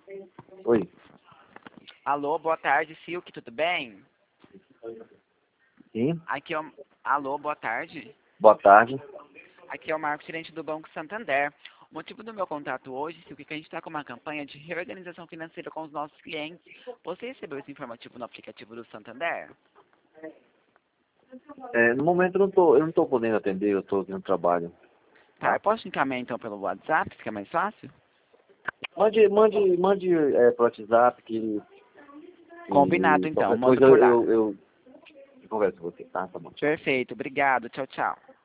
Oi. Alô, boa tarde, Silk, tudo bem? Sim. Aqui é o... Alô, boa tarde. Boa tarde. Aqui é o Marcos, gerente do Banco Santander. O motivo do meu contato hoje, Silk, é que a gente está com uma campanha de reorganização financeira com os nossos clientes. Você recebeu esse informativo no aplicativo do Santander? No momento eu não tô podendo atender, eu tô aqui no trabalho. Tá, Tá? eu posso encaminhar então pelo WhatsApp, fica mais fácil? Mande pro WhatsApp Combinado que então, qualquer mando coisa por lá. eu converso com você, tá? Tá bom. Perfeito, obrigado, tchau, tchau.